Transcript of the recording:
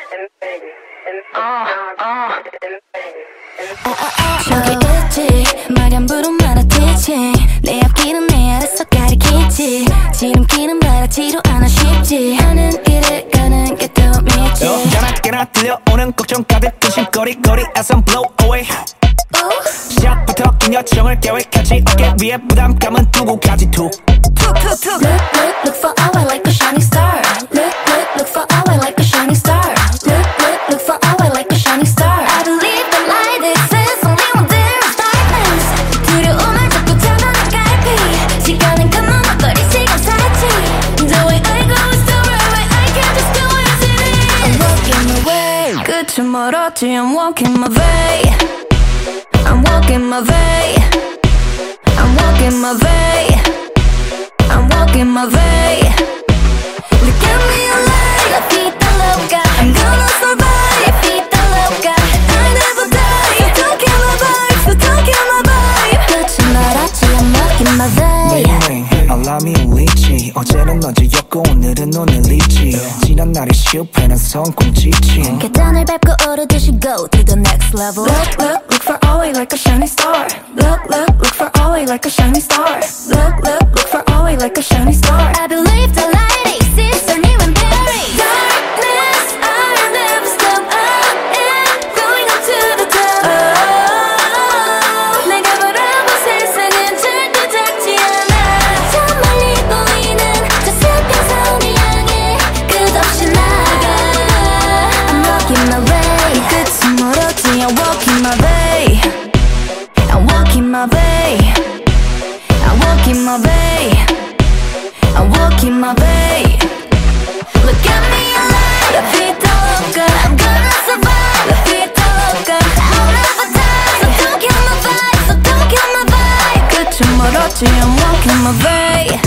저기 있지 말연부름 말아치지 내 앞길은 내 알아서 가리키지 지름길은 바라지도 않아 쉽지 하는 길을 가는 게 더 믿지 전화기나 들려오는 걱정 가득 든 심거리거리에서 blow away 시작부터 긴 여정을 계획하지 어깨 위에 부담감은 두고 가지 툭 Look for our like a shining star Look for our like a shining star Look for our like a shining star I believe the light exists only when there is darkness 두려움을 자꾸 잡아나갈피 시간은 금방거리 시간 살지 The way I go is the right way I can't just do it easily I'm walking my way 끝은 멀었지 I'm walking my way I'm walking my way I'm walking my way I'm walking my way Look at me alive La vida loca I'm gonna survive La vida loca I never die So don't kill my vibe So don't kill my vibe 끝이 멀었지 I'm walking my way 매일매일 알람이 울리지 어제는 어제였고 오늘은 오늘이지 지난 날의 실패는 성공 지침 계단을 밟고 오르듯이 go to the next level Look for always like a shining star Look for always like a shining star Look for always like a shining star I believe the light exists only when there is darkness I'll never stop I am going up to the top 내가 바라본 세상은 절대 작지 않아 저 멀리 보이는 저 숲의 선을 향해 끝없이 나가 I'm walking my way 끝은 멀었지 I'm walking my way I'm walking my way I'm walking my way I'm walking my way Look at me alive La vida loca I'm gonna survive La vida loca I'll never die So don't kill my vibe So don't kill my vibe 끝은 멀었지 I'm walking my way